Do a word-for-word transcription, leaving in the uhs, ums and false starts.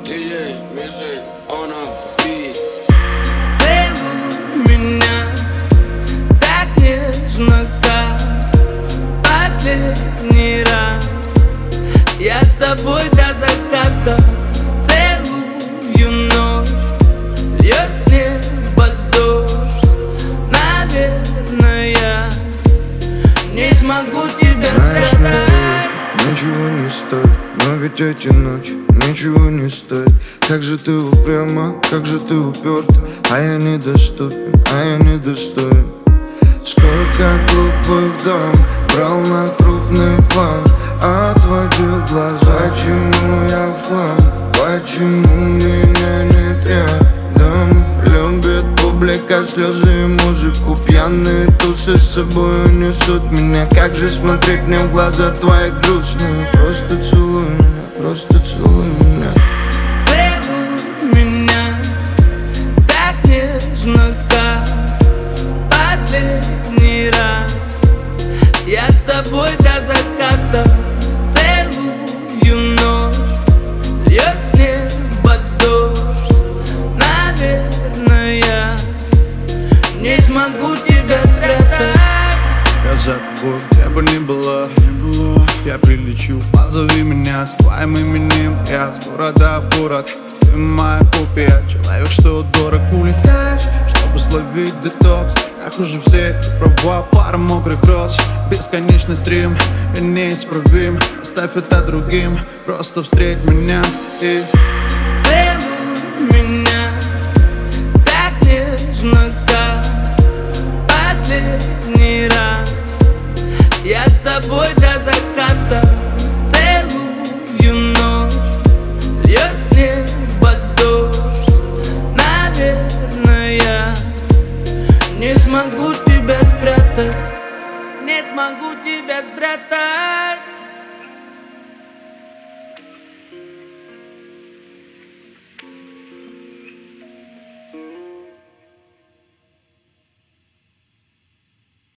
ди джей Music on a beat. Целуй меня так нежно, как последний раз. Я с тобой до заката целую ночь. Льет с неба дождь. Наверное, я не смогу тебя спрятать. Ничего не стоит, но ведь эти ночи ничего не стоит. Как же ты упряма, как же ты уперта, а я недоступен, а я недостоин. Сколько глупых дам брал на крупный план, отводил глаза, почему я в хлам, почему меня нет рядом. Любит публика, слезы и музыку, пьяные тусы с собой унесут меня. Как же смотреть мне в глаза твои грустные? Просто целуй меня, просто целуй меня. Целуй меня так нежно, как последний раз. Я с тобой до заката целую ночь. Льет с неба дождь. Наверное, я не смогу тебя спрятать. Я за тобой, где бы ни была, я прилечу, позови меня с твоим именем. Я с города в город, ты моя копия. Человек, что дорог, улетаешь, чтобы словить детокс. Как уже все, ты права, пара мокрых роз. Бесконечный стрим, я неисправим. Оставь это другим, просто встреть меня и целуй меня так нежно, как последний раз. Я с тобой до заката целую ночь. Льет с неба дождь. Наверное, я не смогу тебя спрятать. Не смогу тебя спрятать.